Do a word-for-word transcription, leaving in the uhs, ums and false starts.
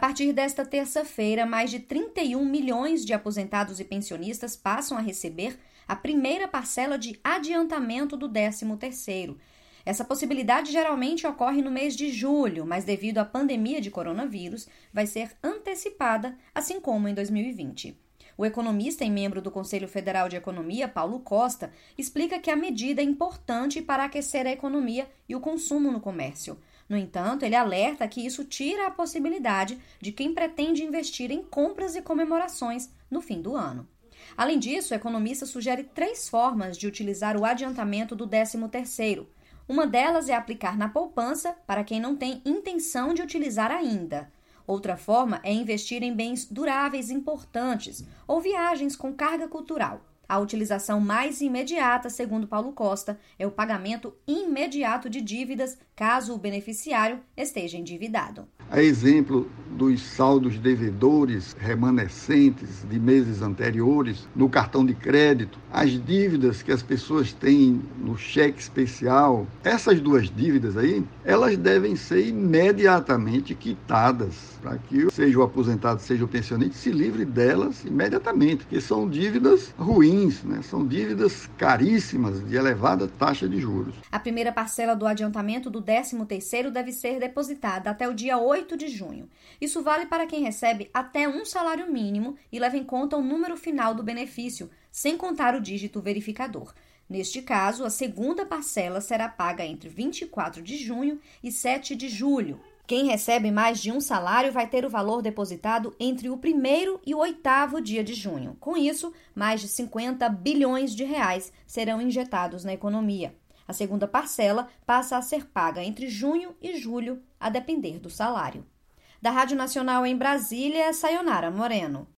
partir desta terça-feira, mais de trinta e um milhões de aposentados e pensionistas passam a receber a primeira parcela de adiantamento do décimo terceiro. Essa possibilidade geralmente ocorre no mês de julho, mas devido à pandemia de coronavírus, vai ser antecipada, assim como em dois mil e vinte. O economista e membro do Conselho Federal de Economia, Paulo Costa, explica que a medida é importante para aquecer a economia e o consumo no comércio. No entanto, ele alerta que isso tira a possibilidade de quem pretende investir em compras e comemorações no fim do ano. Além disso, o economista sugere três formas de utilizar o adiantamento do décimo terceiro. Uma delas é aplicar na poupança para quem não tem intenção de utilizar ainda. Outra forma é investir em bens duráveis importantes ou viagens com carga cultural. A utilização mais imediata, segundo Paulo Costa, é o pagamento imediato de dívidas, caso o beneficiário esteja endividado. A exemplo dos saldos devedores remanescentes de meses anteriores no cartão de crédito, as dívidas que as pessoas têm no cheque especial, essas duas dívidas aí, elas devem ser imediatamente quitadas para que seja o aposentado, seja o pensionista, se livre delas imediatamente, porque são dívidas ruins, né? São dívidas caríssimas de elevada taxa de juros. A primeira parcela do adiantamento do décimo terceiro deve ser depositada até o dia oito de junho. Isso vale para quem recebe até um salário mínimo e leva em conta o número final do benefício, sem contar o dígito verificador. Neste caso, a segunda parcela será paga entre vinte e quatro de junho e sete de julho. Quem recebe mais de um salário vai ter o valor depositado entre o primeiro e o oitavo dia de junho. Com isso, mais de cinquenta bilhões de reais serão injetados na economia. A segunda parcela passa a ser paga entre junho e julho, a depender do salário. Da Rádio Nacional em Brasília, Sayonara Moreno.